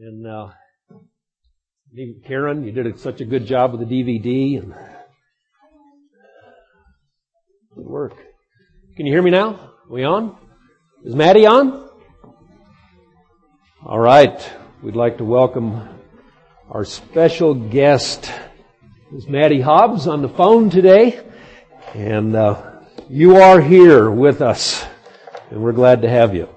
And Karen, you did such a good job with the DVD. And good work. Can you hear me now? Are we on? Is Maddie on? All right. We'd like to welcome our special guest, Ms. Maddie Hobbs, on the phone today. And you are here with us, and we're glad to have you.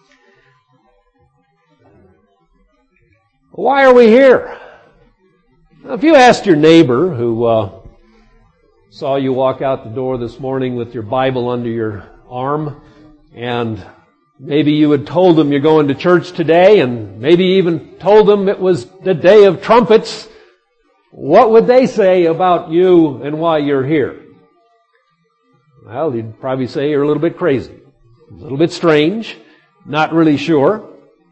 Why are we here? Now, if you asked your neighbor who saw you walk out the door this morning with your Bible under your arm, and maybe you had told them you're going to church today, and maybe even told them it was the day of trumpets, what would they say about you and why you're here? Well, you'd probably say you're a little bit crazy, a little bit strange, not really sure.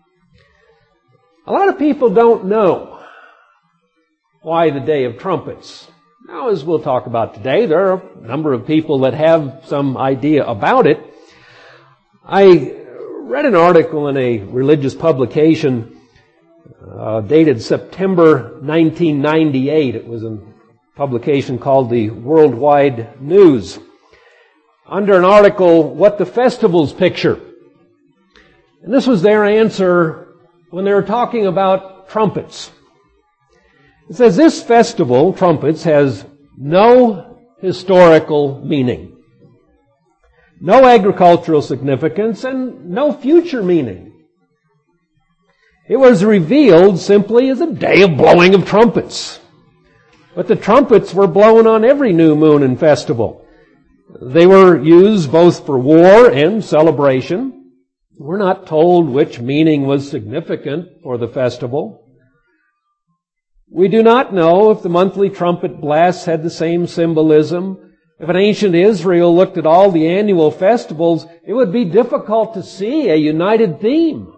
A lot of people don't know why the Day of Trumpets. Now, as we'll talk about today, there are a number of people that have some idea about it. I read an article in a religious publication dated September 1998. It was a publication called the Worldwide News. Under an article, What the Festivals Picture. And this was their answer when they were talking about trumpets. It says, this festival, trumpets, has no historical meaning, no agricultural significance, and no future meaning. It was revealed simply as a day of blowing of trumpets. But the trumpets were blown on every new moon and festival. They were used both for war and celebration. We're not told which meaning was significant for the festival. We do not know if the monthly trumpet blasts had the same symbolism. If an ancient Israel looked at all the annual festivals, it would be difficult to see a united theme.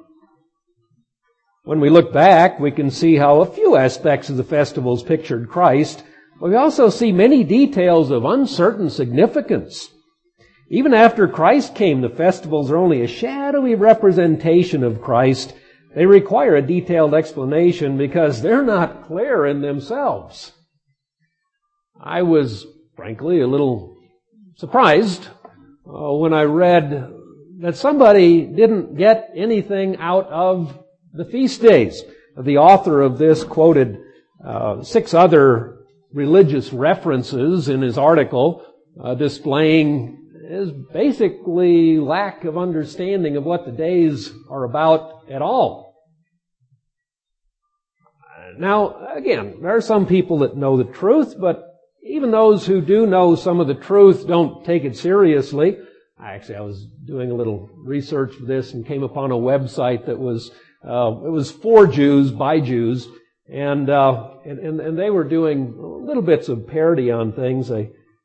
When we look back, we can see how a few aspects of the festivals pictured Christ, but we also see many details of uncertain significance. Even after Christ came, the festivals are only a shadowy representation of Christ. They require a detailed explanation because they're not clear in themselves. I was, frankly, a little surprised when I read that somebody didn't get anything out of the feast days. The author of this quoted 6 other religious references in his article displaying is basically lack of understanding of what the days are about at all. Now, again, there are some people that know the truth, but even those who do know some of the truth don't take it seriously. I was doing a little research for this and came upon a website that was, it was for Jews, by Jews, and they were doing little bits of parody on things.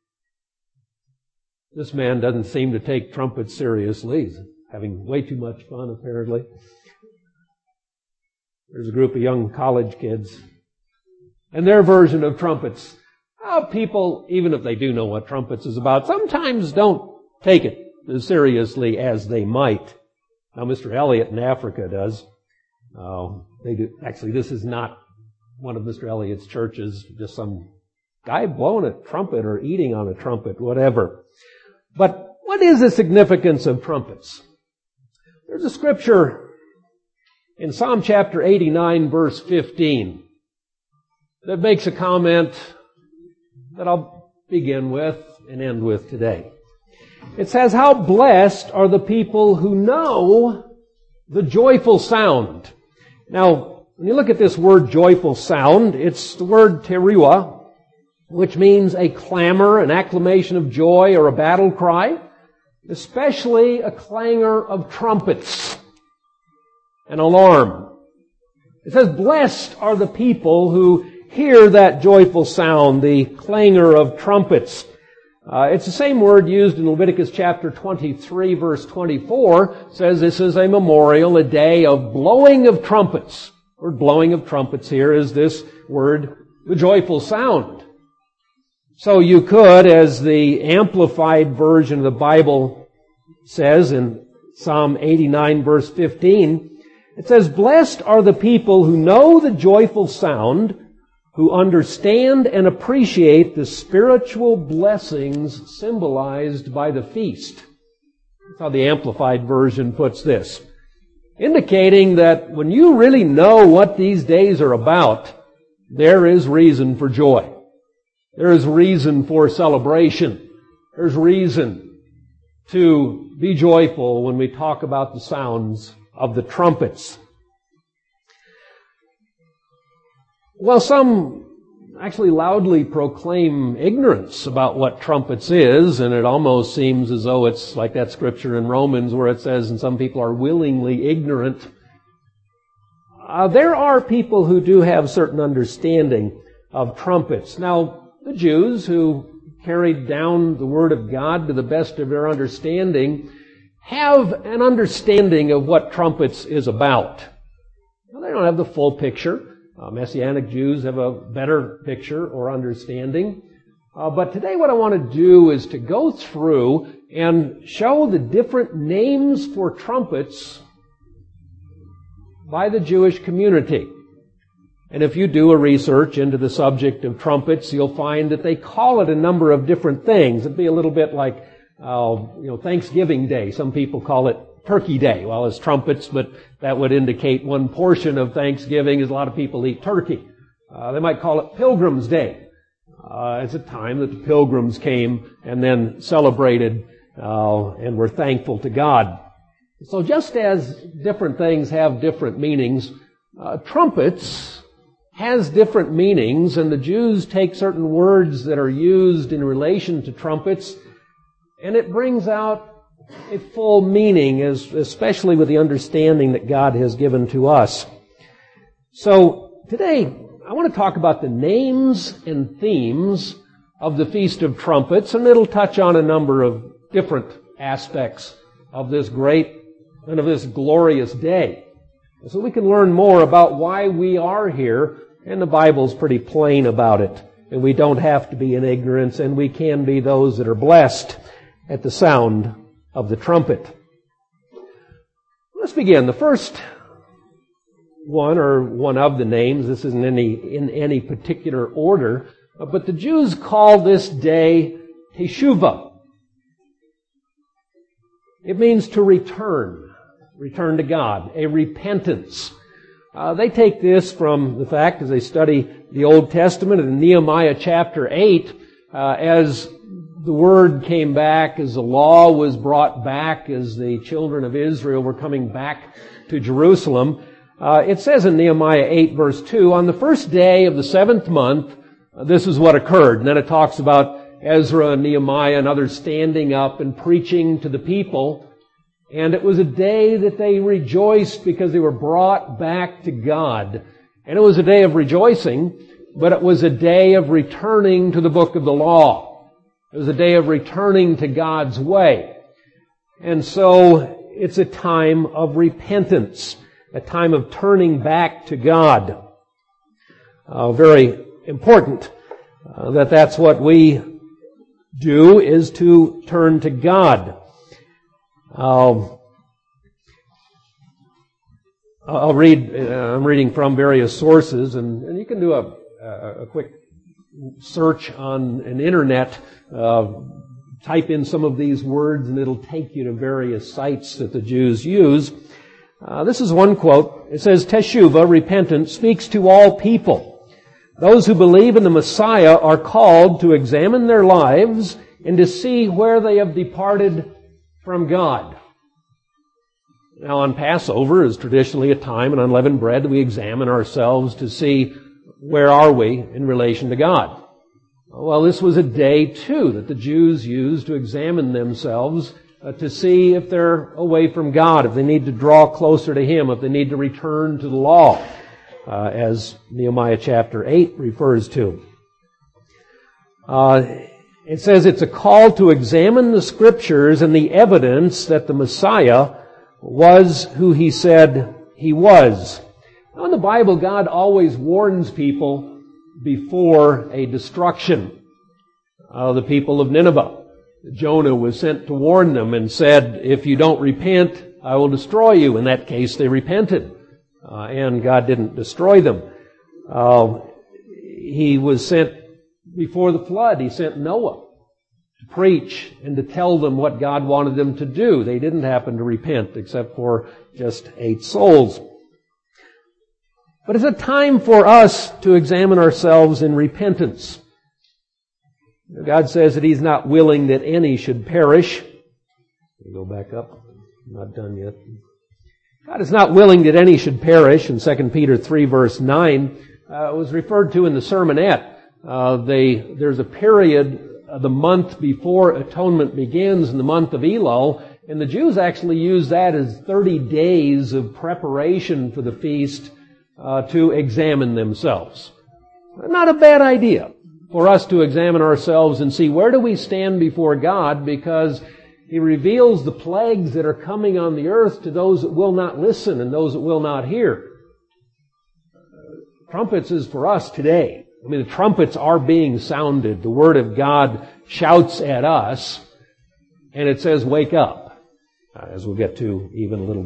This man doesn't seem to take trumpets seriously. He's having way too much fun, apparently. There's a group of young college kids. And their version of trumpets. People, even if they do know what trumpets is about, sometimes don't take it as seriously as they might. Now, Mr. Elliot in Africa does. They do. Actually, this is not one of Mr. Elliot's churches, just some guy blowing a trumpet or eating on a trumpet, whatever. But what is the significance of trumpets? There's a scripture in Psalm chapter 89, verse 15, that makes a comment that I'll begin with and end with today. It says, how blessed are the people who know the joyful sound. Now, when you look at this word joyful sound, it's the word teruah, which means a clamor, an acclamation of joy, or a battle cry, especially a clangor of trumpets, an alarm. It says, blessed are the people who hear that joyful sound, the clangor of trumpets. It's the same word used in Leviticus chapter 23, verse 24. It says this is a memorial, a day of blowing of trumpets. The word blowing of trumpets here is this word, the joyful sound. So you could, as the Amplified version of the Bible says in Psalm 89, verse 15, It says, "Blessed are the people who know the joyful sound, who understand and appreciate the spiritual blessings symbolized by the feast." That's how the Amplified Version puts this. Indicating that when you really know what these days are about, there is reason for joy. There is reason for celebration. There's reason to be joyful when we talk about the sounds of the trumpets. Well, some actually loudly proclaim ignorance about what trumpets is, and it almost seems as though it's like that scripture in Romans where it says, and some people are willingly ignorant. There are people who do have certain understanding of trumpets. Now, the Jews who carried down the Word of God to the best of their understanding have an understanding of what trumpets is about. Now, they don't have the full picture. Messianic Jews have a better picture or understanding. But today what I want to do is to go through and show the different names for trumpets by the Jewish community. And if you do a research into the subject of trumpets, you'll find that they call it a number of different things. It'd be a little bit like, Thanksgiving Day. Some people call it Turkey Day. Well, it's trumpets, but that would indicate one portion of Thanksgiving is a lot of people eat turkey. They might call it Pilgrim's Day. It's a time that the pilgrims came and then celebrated and were thankful to God. So just as different things have different meanings, trumpets has different meanings, and the Jews take certain words that are used in relation to trumpets, and it brings out a full meaning, especially with the understanding that God has given to us. So today, I want to talk about the names and themes of the Feast of Trumpets, and it'll touch on a number of different aspects of this great and of this glorious day. So we can learn more about why we are here, and the Bible's pretty plain about it. And we don't have to be in ignorance, and we can be those that are blessed at the sound of the trumpet. Let's begin. The first one, or one of the names, this isn't in any particular order, but the Jews call this day Teshuvah. It means to return to God, a repentance. They take this from the fact, as they study the Old Testament in Nehemiah chapter 8, as the word came back, as the law was brought back, as the children of Israel were coming back to Jerusalem. It says in Nehemiah 8 verse 2, on the first day of the 7th month, this is what occurred. And then it talks about Ezra and Nehemiah and others standing up and preaching to the people. And it was a day that they rejoiced because they were brought back to God. And it was a day of rejoicing, but it was a day of returning to the book of the law. It was a day of returning to God's way. And so it's a time of repentance, a time of turning back to God. Very important that that's what we do, is to turn to God. I'll read, I'm reading from various sources, and you can do a quick search on an internet, type in some of these words, and it'll take you to various sites that the Jews use. This is one quote. It says, Teshuvah, repentance, speaks to all people. Those who believe in the Messiah are called to examine their lives and to see where they have departed from God. Now, on Passover is traditionally a time, and unleavened bread, we examine ourselves to see where are we in relation to God. Well, this was a day, too, that the Jews used to examine themselves to see if they're away from God, if they need to draw closer to Him, if they need to return to the law, as Nehemiah chapter 8 refers to. It says it's a call to examine the Scriptures and the evidence that the Messiah was who He said He was. Now, in the Bible, God always warns people before a destruction. The people of Nineveh. Jonah was sent to warn them and said, if you don't repent, I will destroy you. In that case, they repented. and God didn't destroy them. He was sent before the flood. He sent Noah to preach and to tell them what God wanted them to do. They didn't happen to repent except for just 8 souls. But it's a time for us to examine ourselves in repentance. God says that He's not willing that any should perish. Go back up. I'm not done yet. God is not willing that any should perish. In 2 Peter 3 verse 9, it was referred to in the sermonette. There's a period, the month before atonement begins, in the month of Elul, and the Jews actually use that as 30 days of preparation for the feast to examine themselves. Not a bad idea for us to examine ourselves and see where do we stand before God, because He reveals the plagues that are coming on the earth to those that will not listen and those that will not hear. Trumpets is for us today. I mean, the trumpets are being sounded. The Word of God shouts at us, and it says, wake up. As we'll get to even a little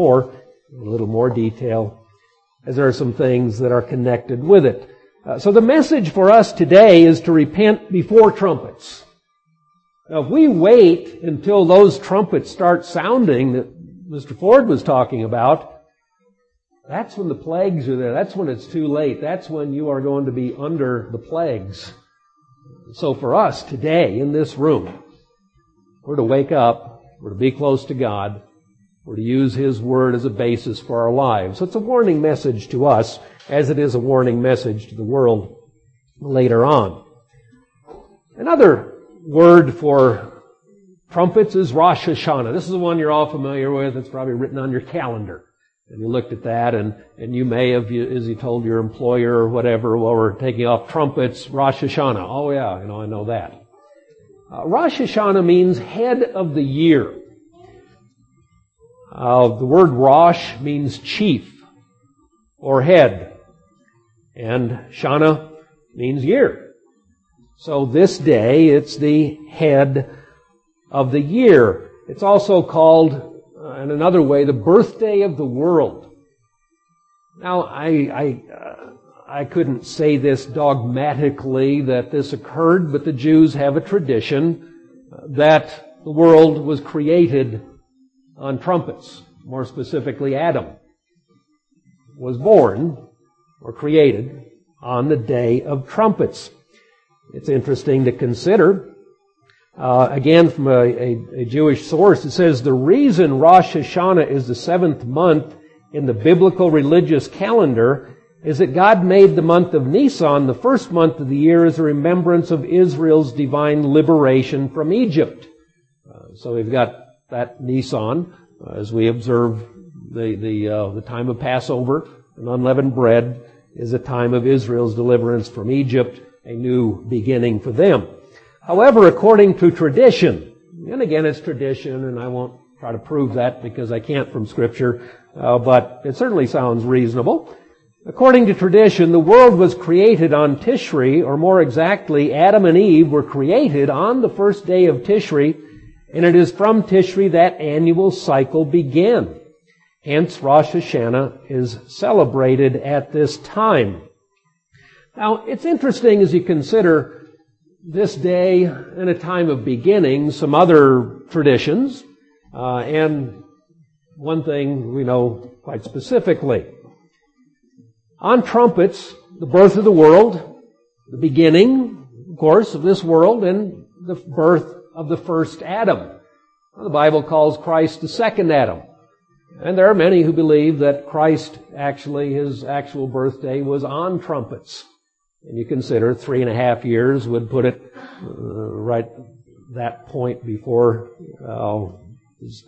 more detail, as there are some things that are connected with it. So the message for us today is to repent before trumpets. Now, if we wait until those trumpets start sounding that Mr. Ford was talking about, that's when the plagues are there. That's when it's too late. That's when you are going to be under the plagues. So for us today in this room, we're to wake up. We're to be close to God. We're to use His Word as a basis for our lives. So it's a warning message to us, as it is a warning message to the world later on. Another word for trumpets is Rosh Hashanah. This is the one you're all familiar with. It's probably written on your calendar. And you looked at that, and you may have, as you told your employer or whatever, well, we're taking off trumpets, Rosh Hashanah. Oh yeah, I know that. Rosh Hashanah means head of the year. The word Rosh means chief or head. And Shana means year. So this day, it's the head of the year. It's also called, in another way, the birthday of the world. Now, I couldn't say this dogmatically that this occurred, but the Jews have a tradition that the world was created on trumpets. More specifically, Adam was born or created on the day of trumpets. It's interesting to consider. Again, from a Jewish source, it says the reason Rosh Hashanah is the 7th month in the biblical religious calendar is that God made the month of Nisan, the first month of the year, as a remembrance of Israel's divine liberation from Egypt. So we've got that Nisan as we observe the time of Passover and unleavened bread is a time of Israel's deliverance from Egypt, a new beginning for them. However, according to tradition, and again it's tradition, and I won't try to prove that because I can't from Scripture, but it certainly sounds reasonable. According to tradition, the world was created on Tishri, or more exactly, Adam and Eve were created on the first day of Tishri, and it is from Tishri that annual cycle began. Hence, Rosh Hashanah is celebrated at this time. Now, it's interesting as you consider this day and a time of beginning, some other traditions, and one thing we know quite specifically. On trumpets, the birth of the world, the beginning, of course, of this world, and the birth of the first Adam. The Bible calls Christ the second Adam. And there are many who believe that Christ actually, his actual birthday was on trumpets. And you consider 3.5 years would put it right that point before his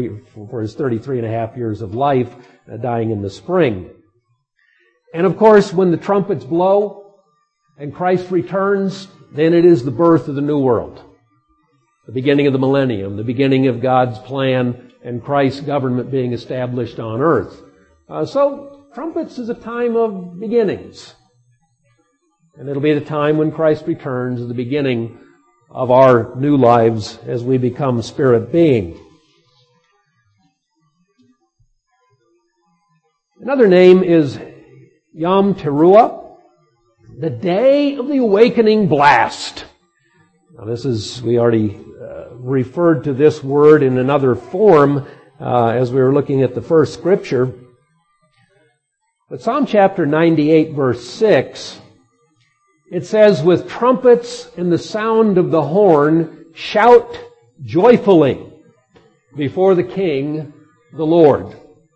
33.5 years of life, dying in the spring. And of course, when the trumpets blow and Christ returns, then it is the birth of the new world. The beginning of the millennium, the beginning of God's plan and Christ's government being established on earth. So, trumpets is a time of beginnings. And it'll be the time when Christ returns, the beginning of our new lives as we become spirit being. Another name is Yom Teruah, the day of the awakening blast. Now we already referred to this word in another form as we were looking at the first scripture. But Psalm chapter 98 verse 6, it says, with trumpets and the sound of the horn, shout joyfully before the King, the Lord.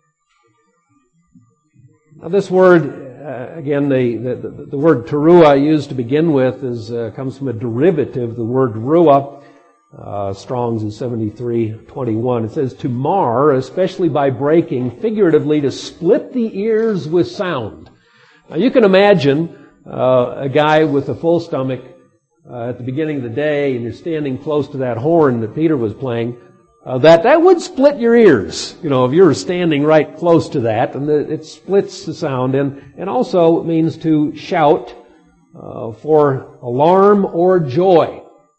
Now this word, again, the word teruah used to begin with comes from a derivative, the word ruah. Strong's is 73:21. It says to mar, especially by breaking, figuratively to split the ears with sound. Now you can imagine a guy with a full stomach at the beginning of the day, and you're standing close to that horn that Peter was playing. That would split your ears, if you were standing right close to that, and it splits the sound, and also it means to shout for alarm or joy.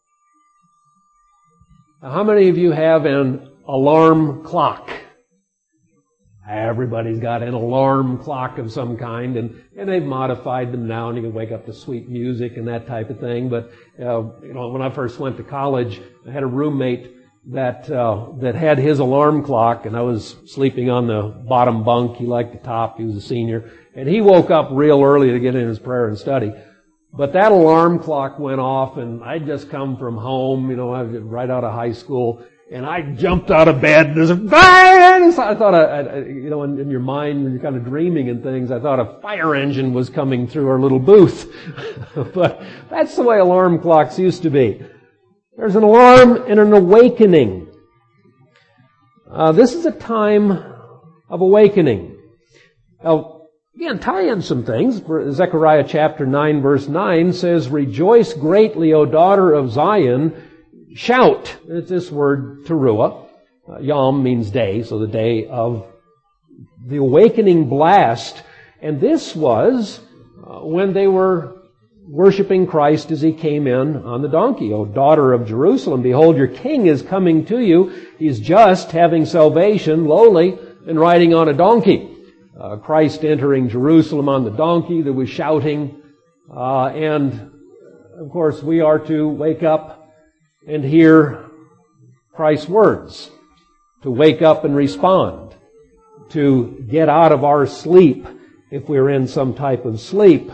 Now, how many of you have an alarm clock? Everybody's got an alarm clock of some kind, and they've modified them now, and you can wake up to sweet music and that type of thing. But when I first went to college, I had a roommate that had his alarm clock, and I was sleeping on the bottom bunk. He liked the top. He was a senior, and he woke up real early to get in his prayer and study. But that alarm clock went off, and I'd just come from home, I was right out of high school, and I jumped out of bed, and there's a fire! I thought, in your mind, when you're kind of dreaming and things, I thought a fire engine was coming through our little booth. But that's the way alarm clocks used to be. There's an alarm and an awakening. This is a time of awakening. Now, again, tie in some things. Zechariah chapter 9 verse 9 says, rejoice greatly, O daughter of Zion. Shout. It's this word teruah. Yom means day, so the day of the awakening blast. And this was when they were worshiping Christ as He came in on the donkey. O daughter of Jerusalem, behold, your king is coming to you. He's just, having salvation, lowly, and riding on a donkey. Christ entering Jerusalem on the donkey. There was shouting. And, of course, we are to wake up and hear Christ's words. To wake up and respond. To get out of our sleep if we're in some type of sleep.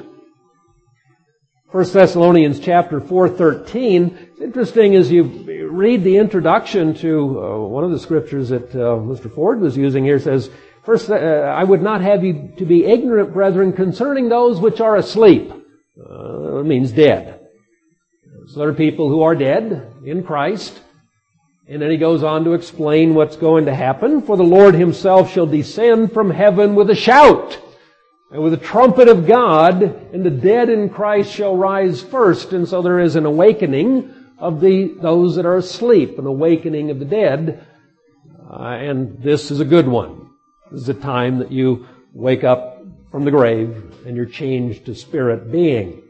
1 Thessalonians chapter 4:13. It's interesting as you read the introduction to one of the scriptures that Mr. Ford was using here. It says, first, I would not have you to be ignorant, brethren, concerning those which are asleep. It means dead. So there are people who are dead in Christ. And then he goes on to explain what's going to happen. For the Lord Himself shall descend from heaven with a shout, and with the trumpet of God, and the dead in Christ shall rise first. And so there is an awakening of those that are asleep, an awakening of the dead. And this is a good one. This is a time that you wake up from the grave and you're changed to spirit being.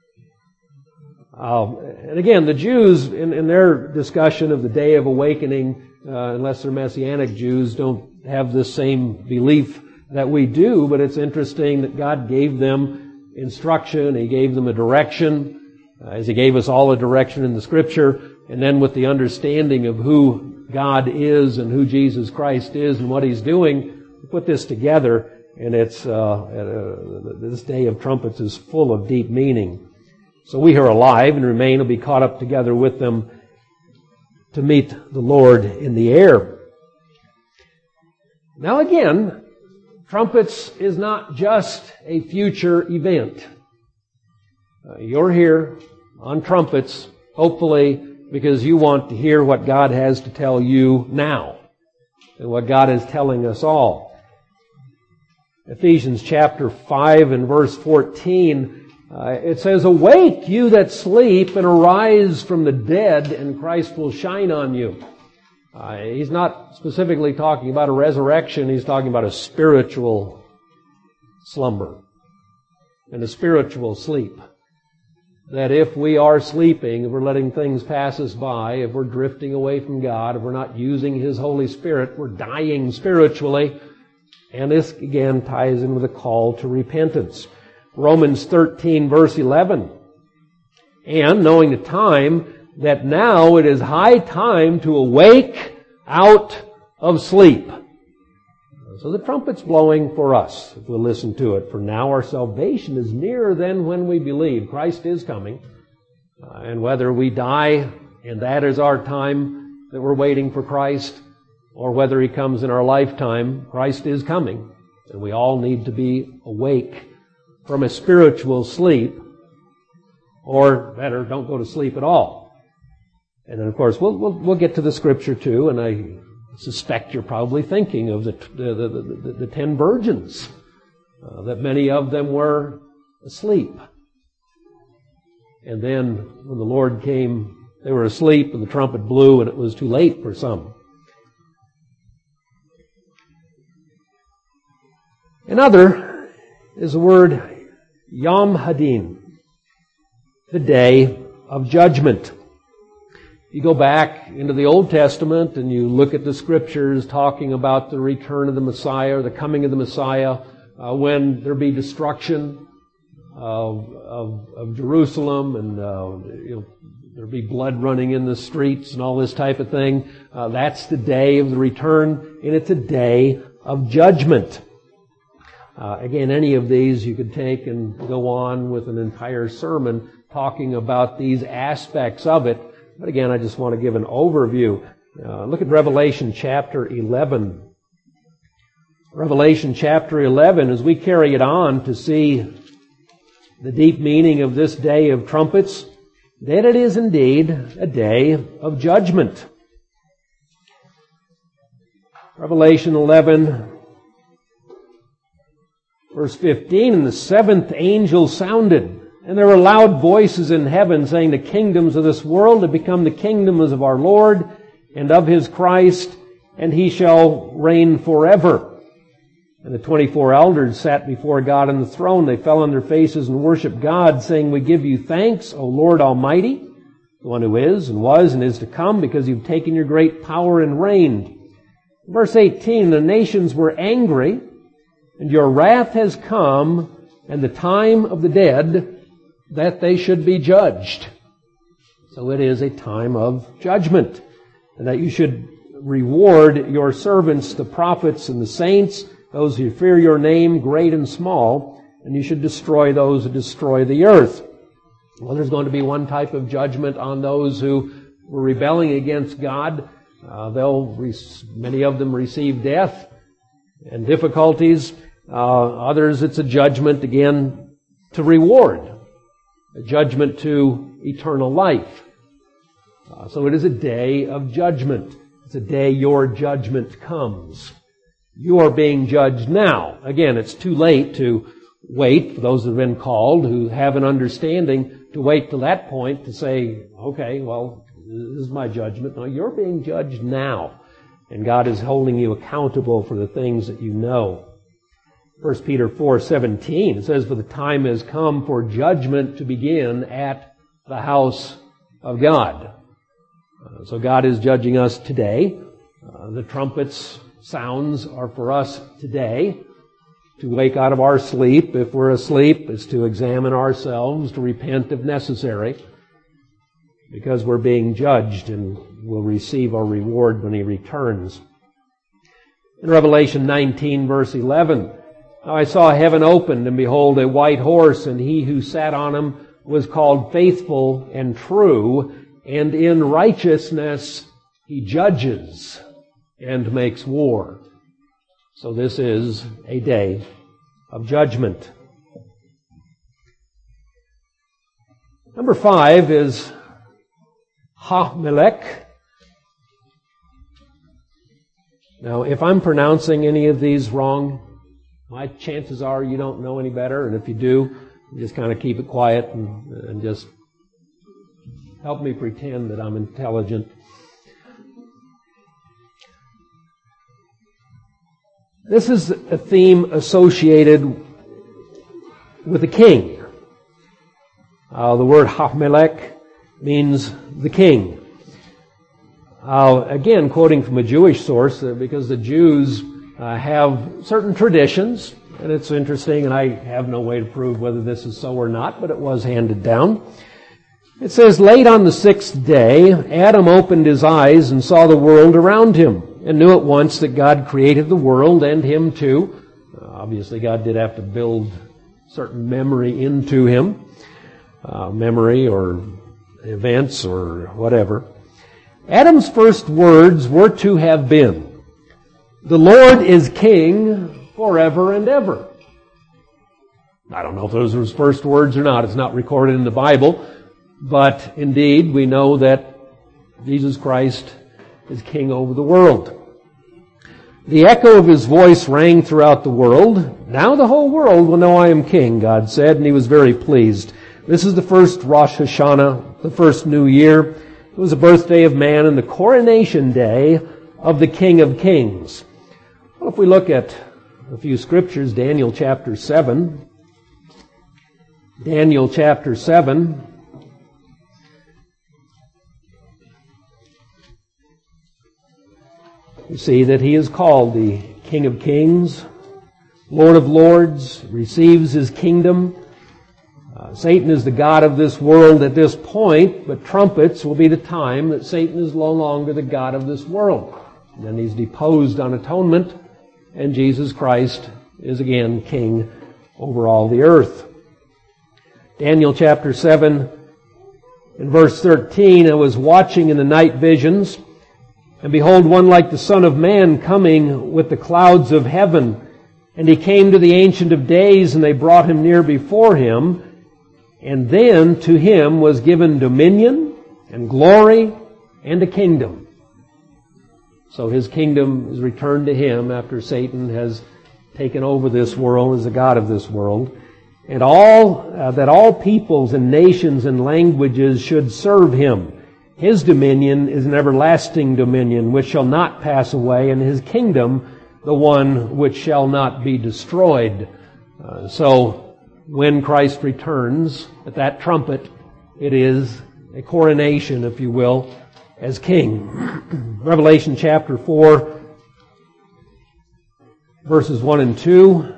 And again, the Jews, in their discussion of the day of awakening, unless they're Messianic Jews, don't have this same belief that we do, but it's interesting that God gave them instruction, He gave them a direction, as He gave us all a direction in the Scripture, and then with the understanding of who God is and who Jesus Christ is and what He's doing, we put this together, and it's this day of trumpets is full of deep meaning. So we who are alive and remain will be caught up together with them to meet the Lord in the air. Now again, trumpets is not just a future event. You're here on trumpets, hopefully, because you want to hear what God has to tell you now, and what God is telling us all. Ephesians chapter 5 and verse 14, it says, awake, you that sleep, and arise from the dead, and Christ will shine on you. He's not specifically talking about a resurrection. He's talking about a spiritual slumber and a spiritual sleep. That if we are sleeping, if we're letting things pass us by, if we're drifting away from God, if we're not using His Holy Spirit, we're dying spiritually. And this again ties in with a call to repentance. Romans 13 verse 11. And knowing the time, that now it is high time to awake out of sleep. So the trumpet's blowing for us, if we'll listen to it. For now our salvation is nearer than when we believe. Christ is coming. And whether we die, and that is our time that we're waiting for Christ, or whether He comes in our lifetime, Christ is coming. And we all need to be awake from a spiritual sleep, or better, don't go to sleep at all. And then, of course, we'll get to the Scripture too, and I suspect you're probably thinking of the 10 virgins, that many of them were asleep. And then when the Lord came, they were asleep, and the trumpet blew, and it was too late for some. Another is the word Yom Hadin, the day of judgment. You go back into the Old Testament and you look at the Scriptures talking about the return of the Messiah, or the coming of the Messiah, when there be destruction of Jerusalem, and there'll be blood running in the streets and all this type of thing. That's the day of the return, and it's a day of judgment. Again, any of these you could take and go on with an entire sermon talking about these aspects of it. But again, I just want to give an overview. Look at Revelation chapter 11. Revelation chapter 11, as we carry it on to see the deep meaning of this day of trumpets, that it is indeed a day of judgment. Revelation 11, verse 15, and the seventh angel sounded, and there were loud voices in heaven saying, the kingdoms of this world have become the kingdoms of our Lord and of His Christ, and He shall reign forever. And the 24 elders sat before God on the throne. They fell on their faces and worshiped God, saying, we give you thanks, O Lord Almighty, the one who is and was and is to come, because you've taken your great power and reigned. Verse 18, the nations were angry, and your wrath has come, and the time of the dead, that they should be judged. So it is a time of judgment, and that you should reward your servants, the prophets and the saints, those who fear your name, great and small, and you should destroy those who destroy the earth. Well, there's going to be one type of judgment on those who were rebelling against God. Many of them receive death and difficulties. Others, it's a judgment, again, to reward. A judgment to eternal life. So it is a day of judgment. It's a day your judgment comes. You are being judged now. Again, it's too late to wait, for those who have been called, who have an understanding, to wait till that point to say, okay, well, this is my judgment. No, you're being judged now. And God is holding you accountable for the things that you know. 1 Peter 4:17, it says, for the time has come for judgment to begin at the house of God. So God is judging us today. The trumpets sounds are for us today. To wake out of our sleep, if we're asleep, is to examine ourselves, to repent if necessary, because we're being judged and will receive our reward when He returns. In Revelation 19, verse 11, now I saw heaven opened, and behold, a white horse, and He who sat on him was called Faithful and True, and in righteousness He judges and makes war. So this is a day of judgment. Number 5 is Ha-melech. Now, if I'm pronouncing any of these wrong, my chances are you don't know any better, and if you do, just kind of keep it quiet and just help me pretend that I'm intelligent. This is a theme associated with the king. The word Ha-melech means the king. Again, quoting from a Jewish source, because the Jews have certain traditions, and it's interesting, and I have no way to prove whether this is so or not, but it was handed down. It says, late on the 6th day, Adam opened his eyes and saw the world around him, and knew at once that God created the world and him too. Obviously, God did have to build certain memory into him, memory or events or whatever. Adam's first words were to have been, "The Lord is King forever and ever." I don't know if those were his first words or not. It's not recorded in the Bible. But indeed, we know that Jesus Christ is King over the world. The echo of his voice rang throughout the world. Now the whole world will know I am King, God said, and he was very pleased. This is the first Rosh Hashanah, the first new year. It was the birthday of man and the coronation day of the King of Kings. Well, if we look at a few scriptures, Daniel chapter 7. Daniel chapter 7. You see that he is called the King of Kings, Lord of Lords, receives his kingdom. Satan is the god of this world at this point, but trumpets will be the time that Satan is no longer the god of this world. And then he's deposed on atonement, and Jesus Christ is again King over all the earth. Daniel chapter 7, in verse 13, I was watching in the night visions, and behold, one like the Son of Man coming with the clouds of heaven. And he came to the Ancient of Days, and they brought him near before him. And then to him was given dominion and glory and a kingdom. So his kingdom is returned to him after Satan has taken over this world as the god of this world. And that all peoples and nations and languages should serve him. His dominion is an everlasting dominion which shall not pass away, and his kingdom the one which shall not be destroyed. So when Christ returns at that trumpet, it is a coronation, if you will, as king. Revelation chapter 4, verses 1 and 2.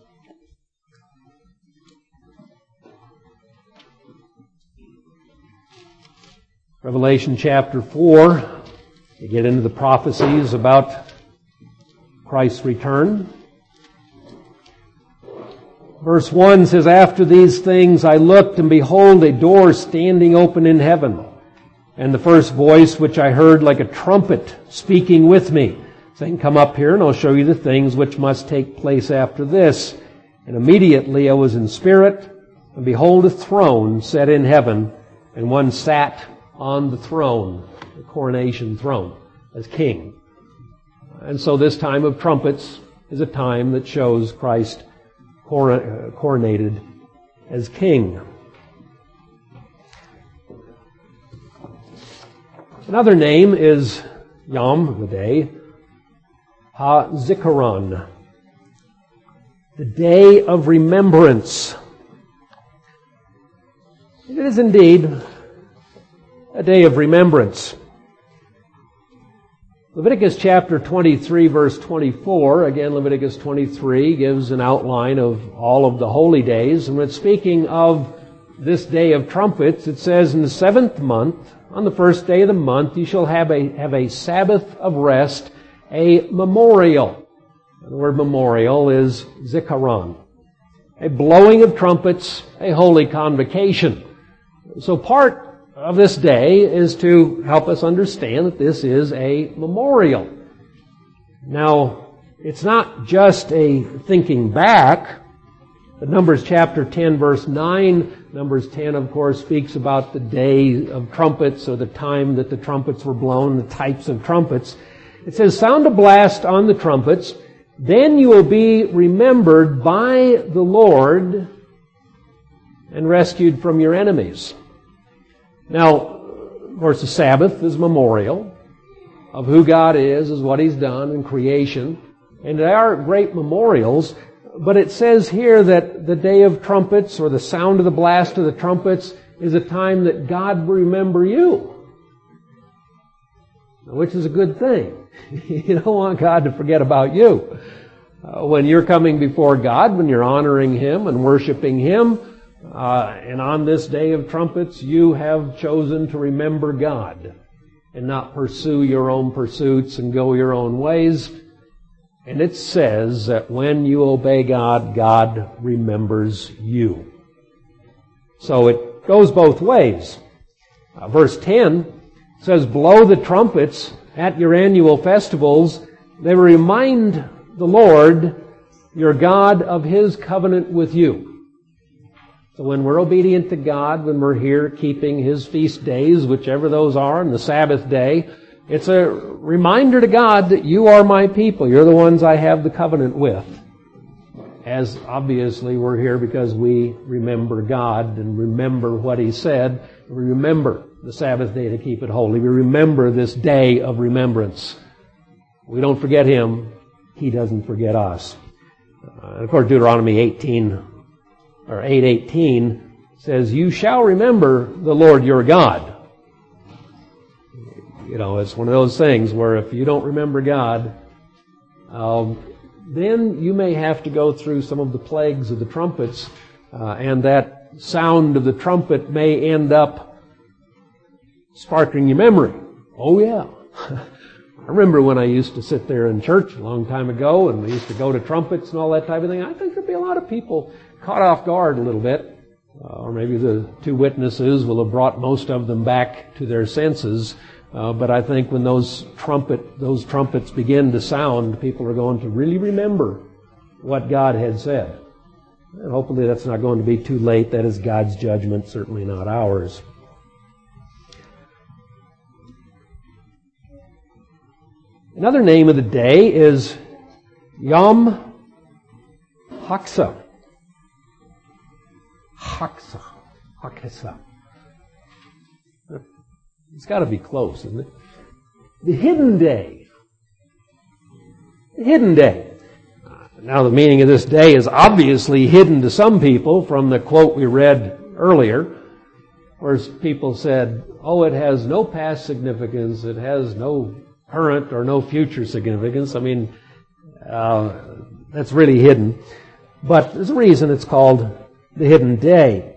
Revelation chapter 4, you get into the prophecies about Christ's return. Verse 1 says, after these things I looked, and behold, a door standing open in heaven. And the first voice which I heard like a trumpet speaking with me, saying, come up here, and I'll show you the things which must take place after this. And immediately I was in spirit, and behold, a throne set in heaven, and one sat on the throne, the coronation throne, as king. And so this time of trumpets is a time that shows Christ coronated as king. Another name is Yom, the day, HaZikaron, the day of remembrance. It is indeed a day of remembrance. Leviticus chapter 23, verse 24, again Leviticus 23 gives an outline of all of the holy days. And when speaking of this day of trumpets, it says, in the 7th month, on the 1st day of the month, you shall have a Sabbath of rest, a memorial. The word memorial is zikaron. A blowing of trumpets, a holy convocation. So part of this day is to help us understand that this is a memorial. Now, it's not just a thinking back. The Numbers chapter 10, verse 9, Numbers 10, of course, speaks about the day of trumpets, or the time that the trumpets were blown, the types of trumpets. It says, sound a blast on the trumpets, then you will be remembered by the Lord and rescued from your enemies. Now, of course, the Sabbath is memorial of who God is what He's done in creation. And they are great memorials, but it says here that the day of trumpets, or the sound of the blast of the trumpets, is a time that God will remember you. which is a good thing. You don't want God to forget about you. When you're coming before God, when you're honoring Him and worshiping Him, and on this day of trumpets, you have chosen to remember God and not pursue your own pursuits and go your own ways. And it says that when you obey God, God remembers you. So it goes both ways. Verse 10 says, blow the trumpets at your annual festivals. They remind the Lord, your God, of His covenant with you. So when we're obedient to God, when we're here keeping His feast days, whichever those are, and the Sabbath day, it's a reminder to God that you are my people. You're the ones I have the covenant with. As obviously we're here because we remember God and remember what He said. We remember the Sabbath day to keep it holy. We remember this day of remembrance. We don't forget Him. He doesn't forget us. And of course, Deuteronomy 8:18 says, you shall remember the Lord your God. You know, it's one of those things where if you don't remember God, then you may have to go through some of the plagues of the trumpets, and that sound of the trumpet may end up sparking your memory. Oh yeah. I remember when I used to sit there in church a long time ago, and we used to go to trumpets and all that type of thing. I think there'd be a lot of people caught off guard a little bit. Or maybe the two witnesses will have brought most of them back to their senses. But I think when those trumpets begin to sound, people are going to really remember what God had said. And hopefully that's not going to be too late. That is God's judgment, certainly not ours. Another name of the day is Yom Haksah. Haksah. It's got to be close, isn't it? The hidden day. The hidden day. Now the meaning of this day is obviously hidden to some people from the quote we read earlier, where people said, oh, it has no past significance, it has no current or no future significance. I mean, that's really hidden. But there's a reason it's called the hidden day.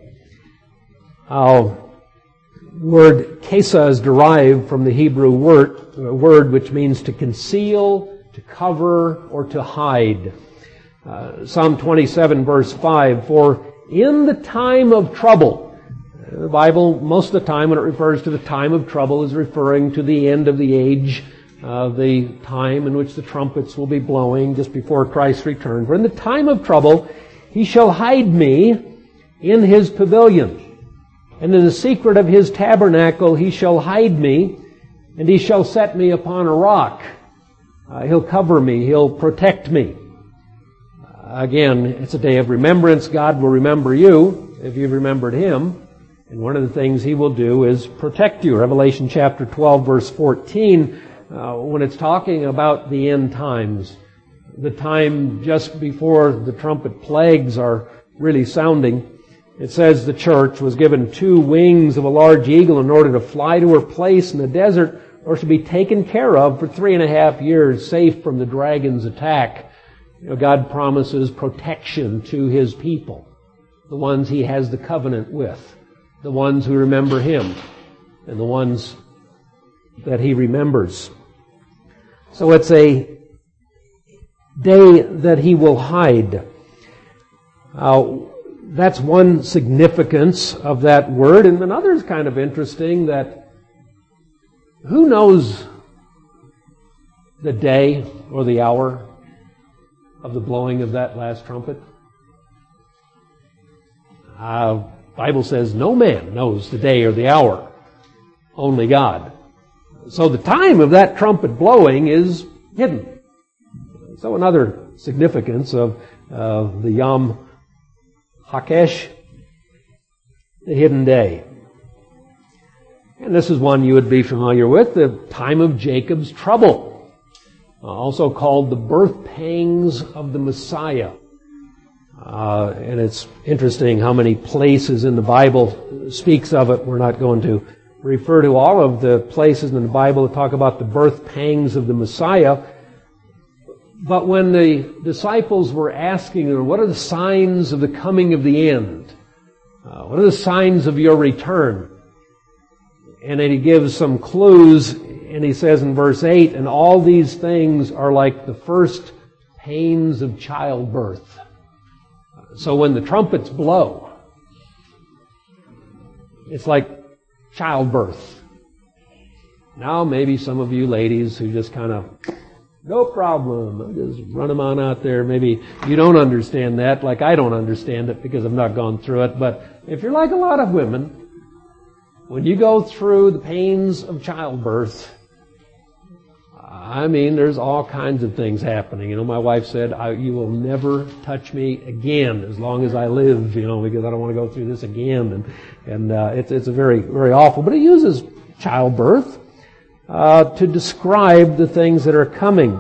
Word kesah is derived from the Hebrew word which means to conceal, to cover, or to hide. Psalm 27 verse 5, for in the time of trouble, the Bible, most of the time when it refers to the time of trouble, is referring to the end of the age, the time in which the trumpets will be blowing just before Christ's return. For in the time of trouble, He shall hide me in His pavilion. And in the secret of His tabernacle He shall hide me, and He shall set me upon a rock. He'll cover me. He'll protect me. Again, it's a day of remembrance. God will remember you if you've remembered Him. And one of the things He will do is protect you. Revelation chapter 12, verse 14, when it's talking about the end times, the time just before the trumpet plagues are really sounding, it says the church was given 2 wings of a large eagle in order to fly to her place in the desert, or to be taken care of for 3.5 years, safe from the dragon's attack. You know, God promises protection to His people, the ones He has the covenant with, the ones who remember Him, and the ones that He remembers. So it's a day that He will hide. That's one significance of that word. And another is kind of interesting, that who knows the day or the hour of the blowing of that last trumpet? Bible says no man knows the day or the hour, only God. So the time of that trumpet blowing is hidden. So another significance of the Yom Hakesh, the hidden day. And this is one you would be familiar with, the time of Jacob's trouble, also called the birth pangs of the Messiah. And it's interesting how many places in the Bible speaks of it. We're not going to refer to all of the places in the Bible that talk about the birth pangs of the Messiah. But when the disciples were asking, what are the signs of the coming of the end? What are the signs of your return? And then he gives some clues, and he says in verse 8, and all these things are like the first pains of childbirth. So when the trumpets blow, it's like childbirth. Now maybe some of you ladies who just kind of, no problem, I'll just run them on out there. Maybe you don't understand that, like I don't understand it because I've not gone through it. But if you're like a lot of women, when you go through the pains of childbirth, I mean, there's all kinds of things happening. You know, my wife said, you will never touch me again as long as I live, you know, because I don't want to go through this again. And it's a very, very awful. But it uses childbirth to describe the things that are coming.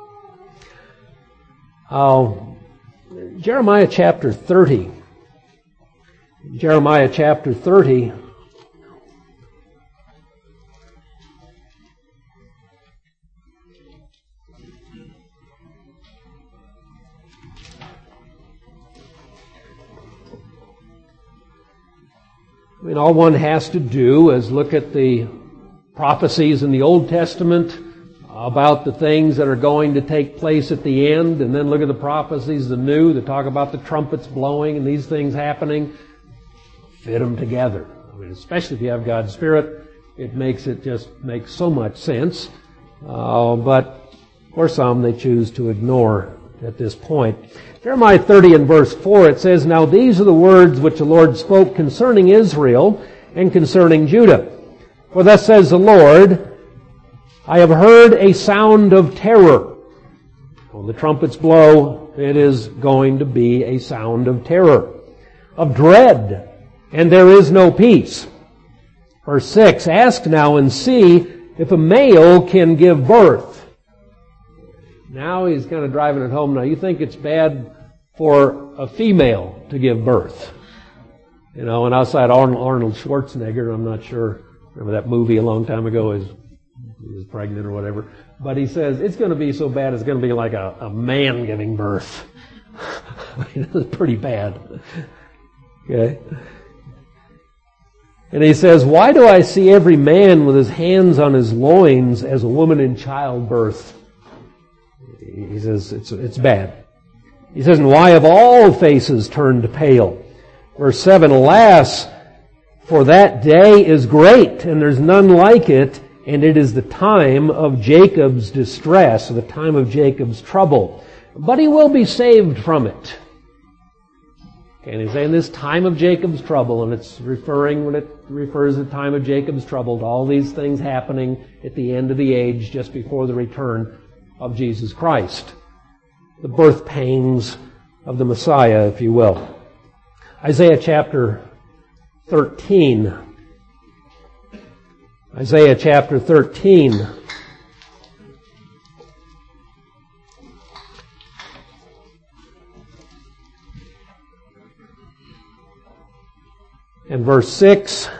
Jeremiah chapter 30. Jeremiah chapter 30. I mean, all one has to do is look at the prophecies in the Old Testament about the things that are going to take place at the end, and then look at the prophecies, the New, that talk about the trumpets blowing and these things happening. Fit them together. I mean, especially if you have God's Spirit, it just makes so much sense. But for some, they choose to ignore at this point. Jeremiah 30 and verse 4, it says, now these are the words which the Lord spoke concerning Israel and concerning Judah. For thus says the Lord, I have heard a sound of terror. When the trumpets blow, it is going to be a sound of terror, of dread, and there is no peace. Verse 6, ask now and see if a male can give birth. Now he's kind of driving it home. Now you think it's bad for a female to give birth. You know, and outside Arnold Schwarzenegger, I'm not sure, remember that movie a long time ago, he was pregnant or whatever. But he says it's going to be so bad it's going to be like a man giving birth. I mean, it's pretty bad. Okay? And he says, why do I see every man with his hands on his loins as a woman in childbirth? He says, it's bad. He says, and why have all faces turned pale? Verse 7, alas, for that day is great, and there's none like it, and it is the time of Jacob's distress, the time of Jacob's trouble. But he will be saved from it. Okay, and he's saying this time of Jacob's trouble, and it's referring, when it refers to the time of Jacob's trouble, to all these things happening at the end of the age, just before the return of Jesus Christ. The birth pangs of the Messiah, if you will. Isaiah chapter 13. Isaiah chapter 13. And verse 6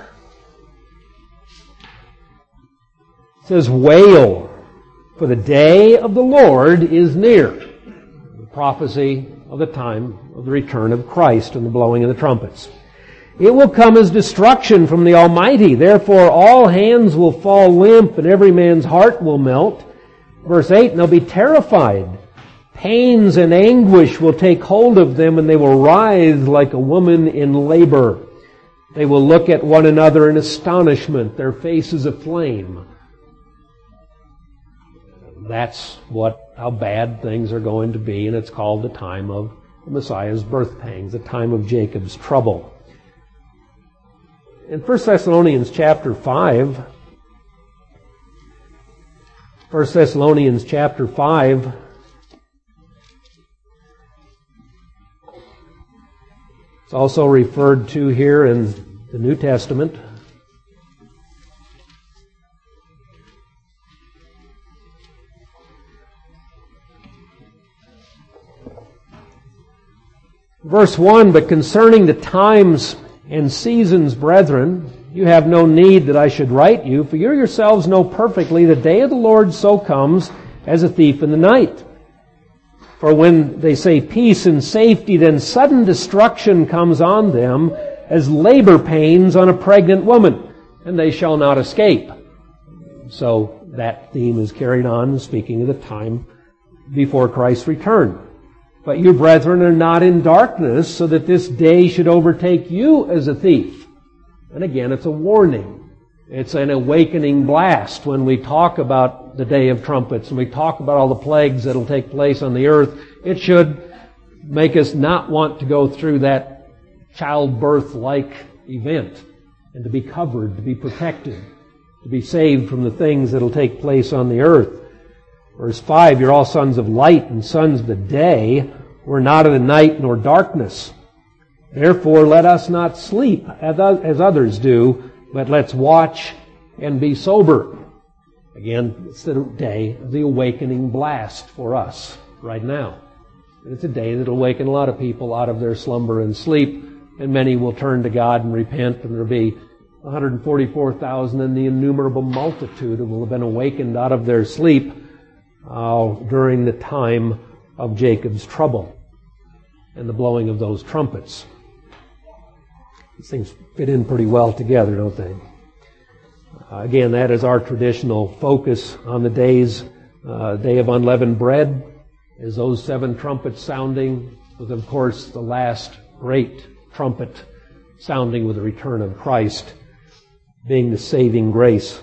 says, wail, for the day of the Lord is near. The prophecy of the time of the return of Christ and the blowing of the trumpets. It will come as destruction from the Almighty. Therefore all hands will fall limp and every man's heart will melt. Verse 8, and they'll be terrified. Pains and anguish will take hold of them and they will writhe like a woman in labor. They will look at one another in astonishment, their faces aflame. That's how bad things are going to be, and it's called the time of the Messiah's birth pangs, the time of Jacob's trouble. In 1 Thessalonians chapter 5, 1 Thessalonians chapter 5, it's also referred to here in the New Testament. Verse 1, but concerning the times and seasons, brethren, you have no need that I should write you, for you yourselves know perfectly the day of the Lord so comes as a thief in the night. For when they say peace and safety, then sudden destruction comes on them as labor pains on a pregnant woman, and they shall not escape. So that theme is carried on, speaking of the time before Christ's return. But you, brethren, are not in darkness, so that this day should overtake you as a thief. And again, it's a warning. It's an awakening blast when we talk about the day of trumpets and we talk about all the plagues that will take place on the earth. It should make us not want to go through that childbirth-like event and to be covered, to be protected, to be saved from the things that will take place on the earth. Verse 5, you're all sons of light and sons of the day. We're not of the night nor darkness. Therefore, let us not sleep as others do, but let's watch and be sober. Again, it's the day of the awakening blast for us right now. It's a day that will awaken a lot of people out of their slumber and sleep, and many will turn to God and repent, and there will be 144,000 in the innumerable multitude who will have been awakened out of their sleep during the time of Jacob's trouble and the blowing of those trumpets. These things fit in pretty well together, don't they? Again, that is our traditional focus on the day of unleavened bread, is those 7 trumpets sounding, with, of course, the last great trumpet sounding with the return of Christ, being the saving grace.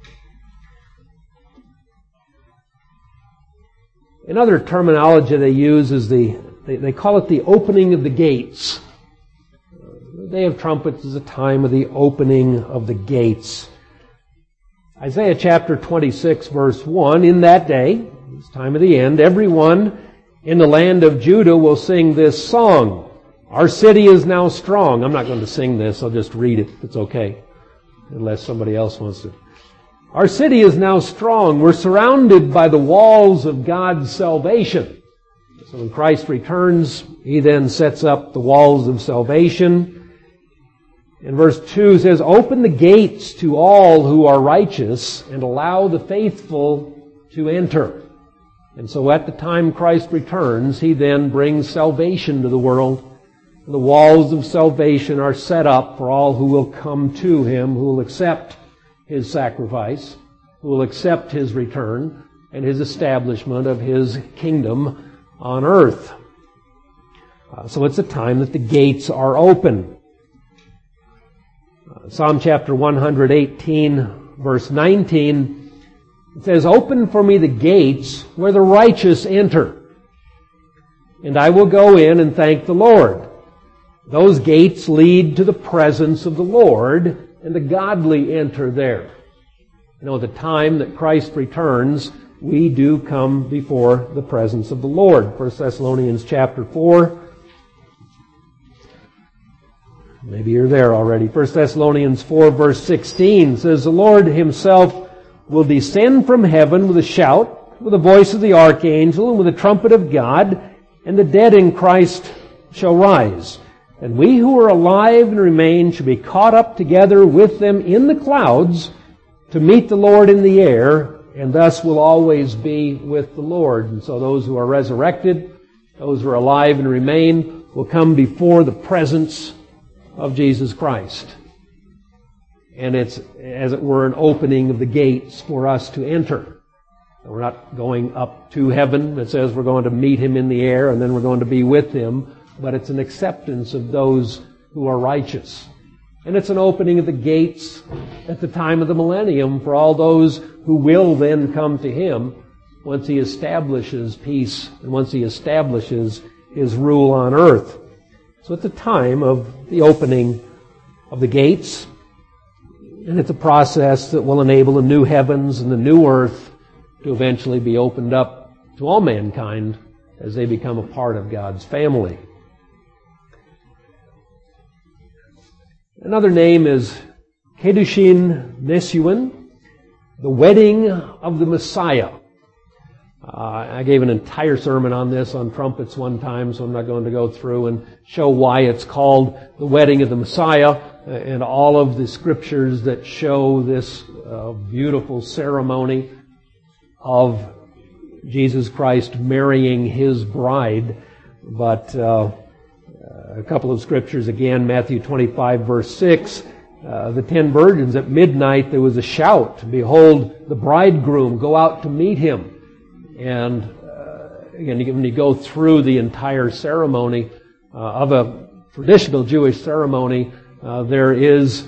Another terminology they use is they call it the opening of the gates. The Day of Trumpets is a time of the opening of the gates. Isaiah chapter 26 verse 1, in that day, this time of the end, everyone in the land of Judah will sing this song. Our city is now strong. I'm not going to sing this, I'll just read it if it's okay, unless somebody else wants to. Our city is now strong. We're surrounded by the walls of God's salvation. So when Christ returns, He then sets up the walls of salvation. And verse 2 says, open the gates to all who are righteous and allow the faithful to enter. And so at the time Christ returns, He then brings salvation to the world. The walls of salvation are set up for all who will come to Him, who will accept His sacrifice, who will accept His return and His establishment of His kingdom on earth. So it's a time that the gates are open. Psalm chapter 118, verse 19, it says, open for me the gates where the righteous enter, and I will go in and thank the Lord. Those gates lead to the presence of the Lord, and the godly enter there. You know, at the time that Christ returns, we do come before the presence of the Lord. 1 Thessalonians chapter 4. Maybe you're there already. 1 Thessalonians 4 verse 16 says, the Lord Himself will descend from heaven with a shout, with the voice of the archangel, and with the trumpet of God, and the dead in Christ shall rise. And we who are alive and remain shall be caught up together with them in the clouds to meet the Lord in the air, and thus will always be with the Lord. And so those who are resurrected, those who are alive and remain, will come before the presence of Jesus Christ. And it's, as it were, an opening of the gates for us to enter. We're not going up to heaven. It says we're going to meet Him in the air and then we're going to be with Him. But it's an acceptance of those who are righteous. And it's an opening of the gates at the time of the millennium for all those who will then come to Him once He establishes peace and once He establishes His rule on earth. So it's a time of the opening of the gates, and it's a process that will enable the new heavens and the new earth to eventually be opened up to all mankind as they become a part of God's family. Another name is Kedushin Nisuin, the wedding of the Messiah. I gave an entire sermon on this on trumpets one time, so I'm not going to go through and show why it's called the wedding of the Messiah. in all of the scriptures that show this beautiful ceremony of Jesus Christ marrying His bride. But a couple of scriptures again, Matthew 25 verse 6, the 10 virgins at midnight there was a shout, "Behold, the bridegroom, go out to meet him." And again, when you go through the entire ceremony of a traditional Jewish ceremony, there is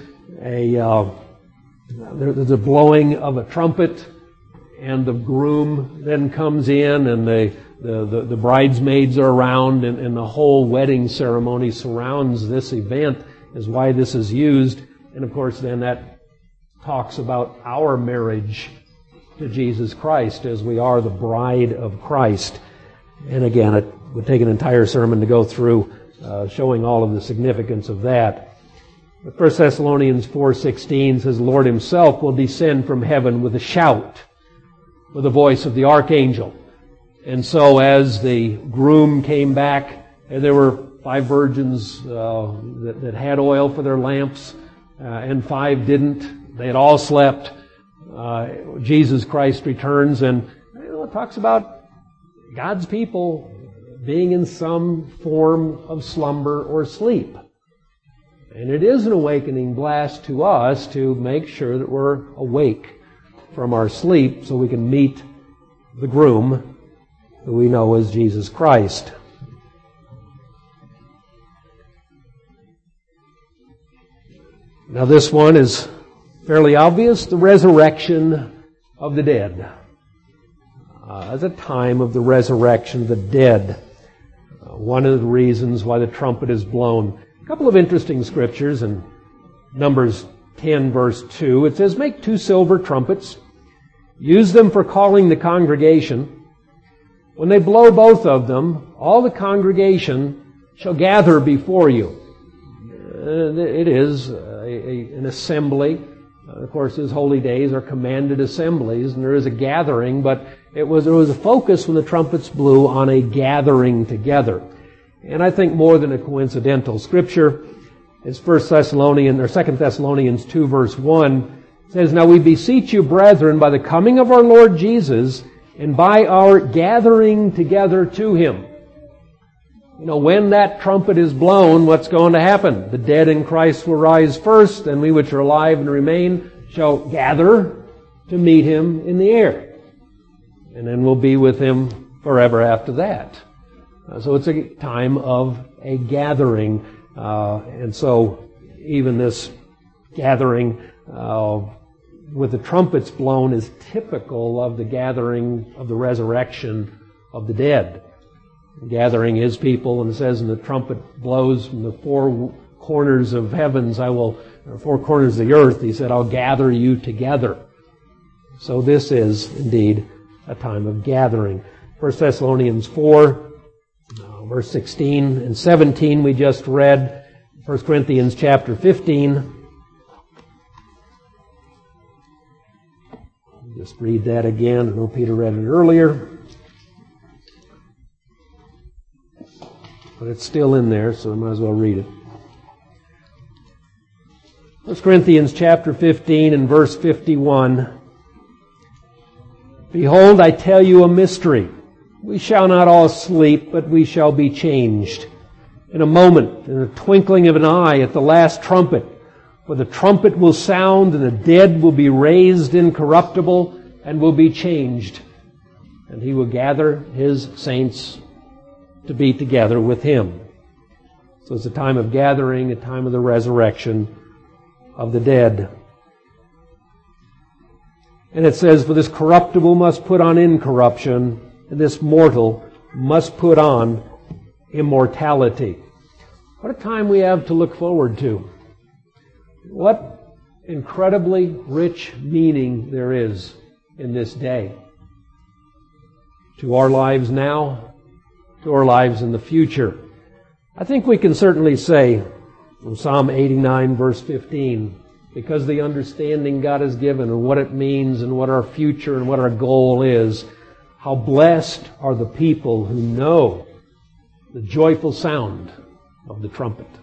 there's a blowing of a trumpet, and the groom then comes in, and the bridesmaids are around, and the whole wedding ceremony surrounds this event, is why this is used. And of course then that talks about our marriage to Jesus Christ, as we are the bride of Christ. And again, it would take an entire sermon to go through showing all of the significance of that. But 1 Thessalonians 4:16 says, "The Lord Himself will descend from heaven with a shout, with the voice of the archangel." And so as the groom came back, and there were 5 virgins that had oil for their lamps, and 5 didn't. They had all slept. Jesus Christ returns, and it talks about God's people being in some form of slumber or sleep. And it is an awakening blast to us to make sure that we're awake from our sleep so we can meet the groom who we know as Jesus Christ. Now this one is fairly obvious, the resurrection of the dead. As a time of the resurrection of the dead. One of the reasons why the trumpet is blown. A couple of interesting scriptures in Numbers 10 verse 2. It says, "Make 2 silver trumpets. Use them for calling the congregation. When they blow both of them, all the congregation shall gather before you." It is an assembly. Of course, His holy days are commanded assemblies, and there is a gathering, but there was a focus when the trumpets blew on a gathering together. And I think more than a coincidental scripture is 2 Thessalonians 2 verse 1. It says, "Now we beseech you, brethren, by the coming of our Lord Jesus, and by our gathering together to Him." You know, when that trumpet is blown, what's going to happen? The dead in Christ will rise first, and we which are alive and remain shall gather to meet Him in the air. And then we'll be with Him forever after that. So it's a time of a gathering. And so even this gathering with the trumpets blown is typical of the gathering of the resurrection of the dead. Gathering His people, and it says, "And the trumpet blows from the 4 corners of heavens, 4 corners of the earth," He said, "I'll gather you together." So this is indeed a time of gathering. 1 Thessalonians 4, verse 16 and 17 we just read. 1 Corinthians chapter 15. Just read that again. I know Peter read it earlier, but it's still in there, so I might as well read it. 1 Corinthians chapter 15 and verse 51. "Behold, I tell you a mystery. We shall not all sleep, but we shall be changed. In a moment, in a twinkling of an eye, at the last trumpet. For the trumpet will sound, and the dead will be raised incorruptible, and will be changed. And He will gather His saints to be together with Him." So it's a time of gathering, a time of the resurrection of the dead. And it says, "For this corruptible must put on incorruption, and this mortal must put on immortality." What a time we have to look forward to. What incredibly rich meaning there is in this day. To our lives now, to our lives in the future. I think we can certainly say from Psalm 89 verse 15, because the understanding God has given and what it means and what our future and what our goal is, how blessed are the people who know the joyful sound of the trumpet.